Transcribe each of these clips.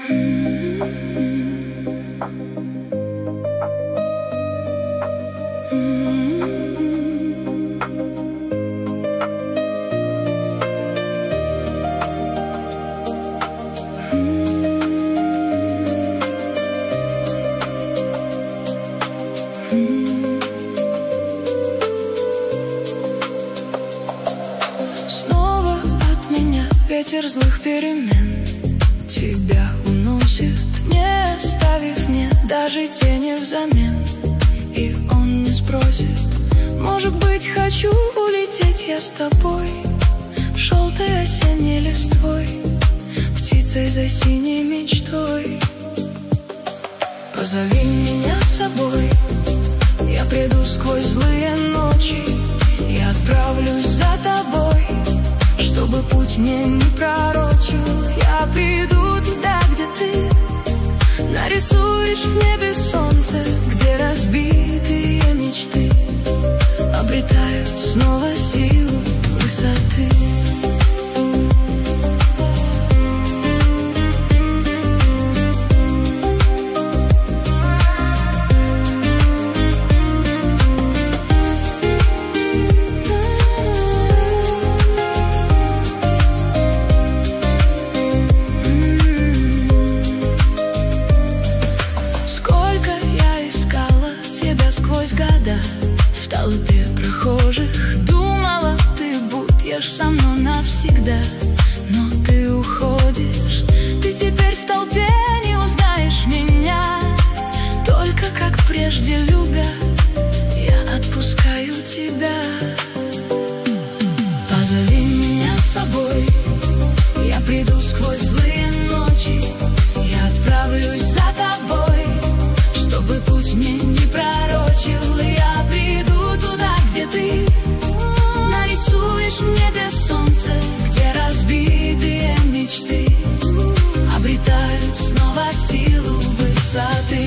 Ветер злых перемен тебя уносит, не оставив мне даже тени взамен. И он не спросит, может быть, хочу улететь я с тобой, желтой осенней листвой, птицей за синей мечтой. Позови меня с собой, я приду сквозь злые ночи, я отправлюсь за тобой, чтобы путь мне не пророчил. Я приду туда, где ты нарисуешь в небе солнце, где разбитые мечты обретают снова силу высоты. В толпе прохожих думала, ты будешь со мной навсегда, но ты уходишь. Ты теперь в толпе не узнаешь меня, только как прежде любя, я отпускаю тебя. Позови меня с собой, я приду сквозь злые ночи, я отправлюсь за тобой, чтобы путь мне не пророчил. Я приду туда, где ты нарисуешь в небе солнце, где разбитые мечты обретают снова силу высоты.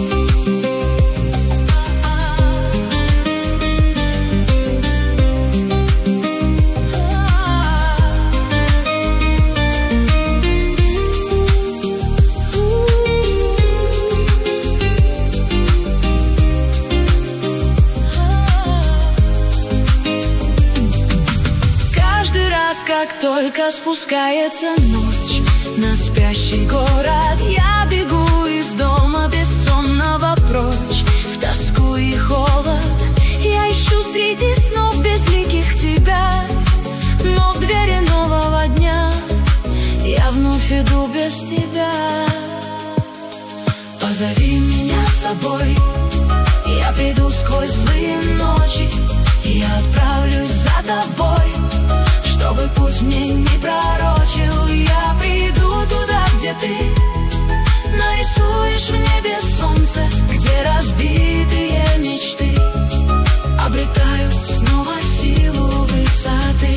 Как только спускается ночь на спящий город, я бегу из дома бессонного прочь, в тоску и холод. Я ищу среди снов безликих тебя, но в двери нового дня я вновь иду без тебя. Позови меня с собой, я приду сквозь злые ночи, я отправлюсь за тобой, чтобы путь мне не пророчил. Я приду туда, где ты нарисуешь в небе солнце, где разбитые мечты обретают снова силу высоты.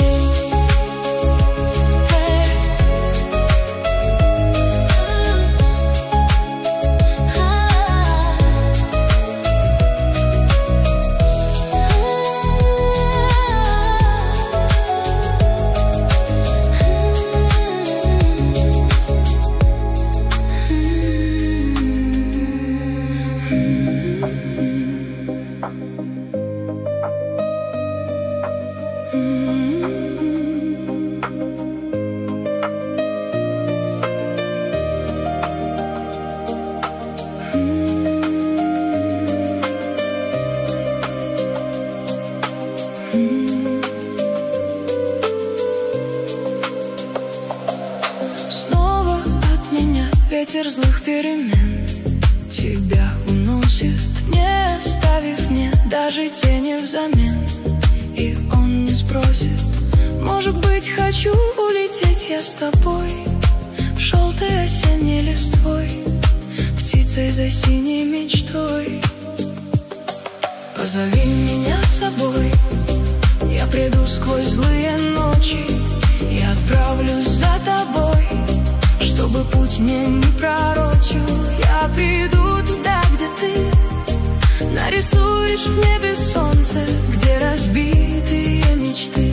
Снова от меня ветер злых перемен тебя уносит, не оставив мне даже тени взамен. И он не спросит, может быть, хочу улететь я с тобой, желтой осенней листвой, птицей за синей мечтой. Позови меня с собой, я приду сквозь злые ночи, я отправлюсь за тобой, чтобы путь мне не пророчил. Я приду туда, где ты нарисуешь в небе солнце, где разбитые мечты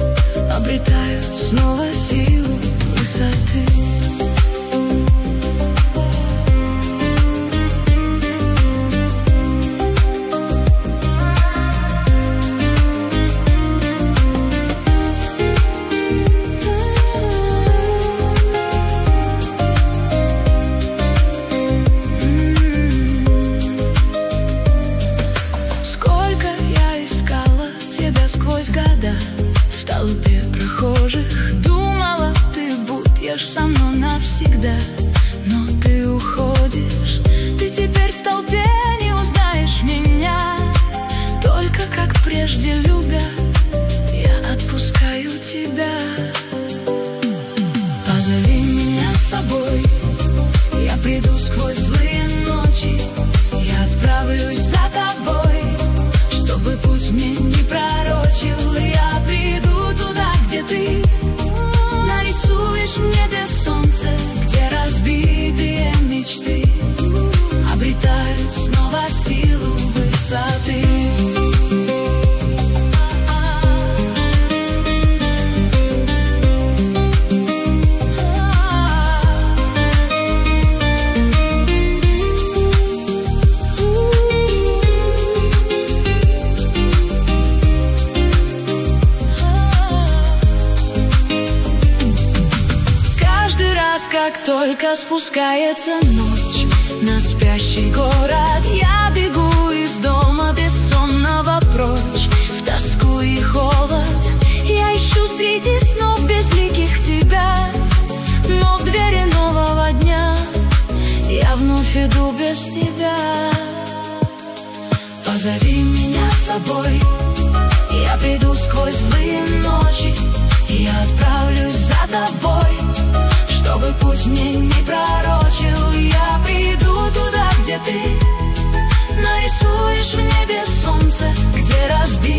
обретают снова силу высоты. будешь со мной навсегда. Но ты уходишь, ты теперь в толпе не узнаешь меня. Только как прежде любя, я отпускаю тебя. Позови меня с собой, я приду сквозь злые ночи. Я отправлюсь за тобой, чтобы путь мне не пророчил. Я приду туда, где ты нарисуешь в небе солнце, где разбитые мечты обретают снова силу высоты. Как только спускается ночь на спящий город, я бегу из дома бессонного прочь, в тоску и холод. Я ищу среди снов безликих тебя, но в двери нового дня я вновь иду без тебя. Позови меня с собой, я приду сквозь злые ночи. Я отправлюсь за тобой, чтобы путь мне не пророчил. Я приду туда, где ты нарисуешь в небе солнце, где разбит